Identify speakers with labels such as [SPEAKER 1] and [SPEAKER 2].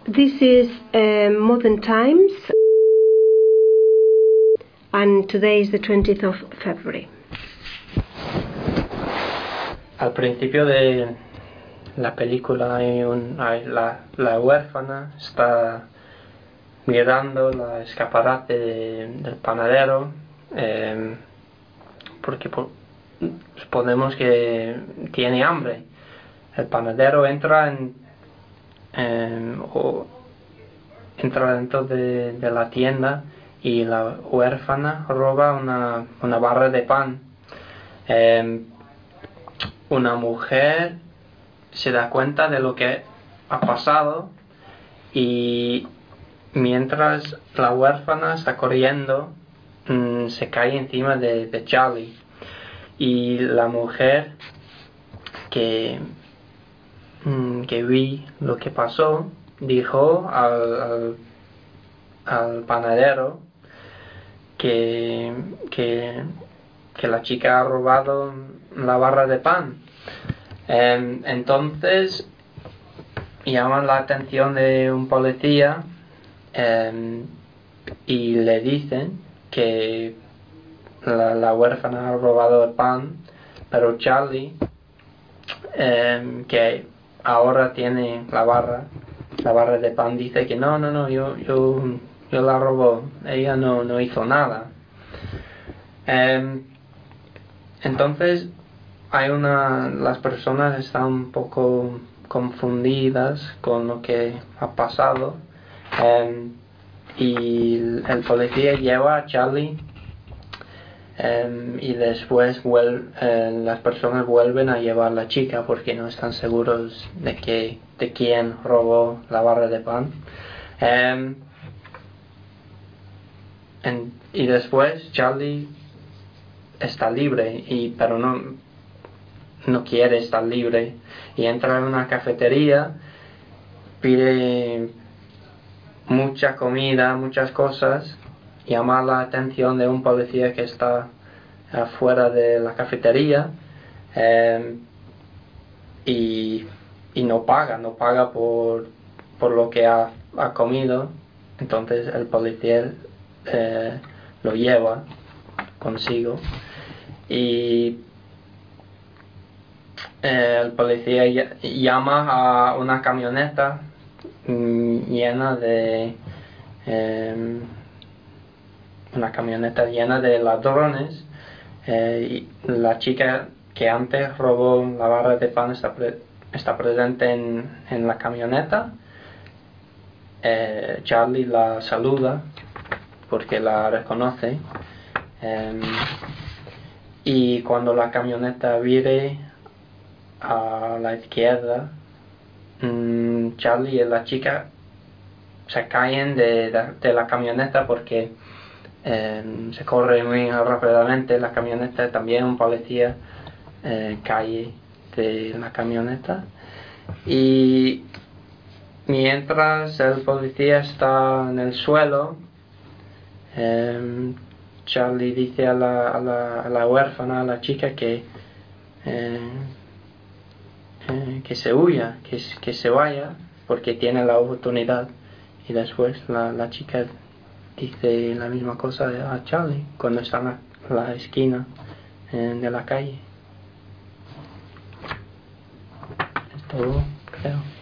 [SPEAKER 1] This is Modern Times, and today is the 20th of February.
[SPEAKER 2] Al principio de la película la huérfana está mirando la escaparate del panadero, porque suponemos que tiene hambre. El panadero entra dentro de la tienda y la huérfana roba una barra de pan. Una mujer se da cuenta de lo que ha pasado y mientras la huérfana está corriendo, se cae encima de Charlie, y la mujer que vi lo que pasó dijo al panadero que la chica ha robado la barra de pan. Entonces llaman la atención de un policía y le dicen que la huérfana ha robado el pan, pero Charlie, que ahora tiene la barra de pan, dice que no, yo la robó, ella no hizo nada. Entonces las personas están un poco confundidas con lo que ha pasado, y el policía lleva a Charlie, y después las personas vuelven a llevar a la chica porque no están seguros de quién robó la barra de pan. Y después Charlie está libre, pero no quiere estar libre, y entra en una cafetería, pide mucha comida, muchas cosas, llama la atención de un policía que está afuera de la cafetería, y no paga por lo que ha comido. Entonces el policía lo lleva consigo, y el policía llama a una camioneta llena de ladrones, y la chica que antes robó la barra de pan está presente en la camioneta. Charlie la saluda porque la reconoce, y cuando la camioneta vire a la izquierda, Charlie y la chica se caen de la camioneta porque se corre muy rápidamente la camioneta. También un policía cae de la camioneta, y mientras el policía está en el suelo, Charlie dice a la huérfana, a la chica, que se huya, que se vaya porque tiene la oportunidad. Y después la chica dice la misma cosa a Charlie cuando está en la esquina de la calle. Es todo, creo.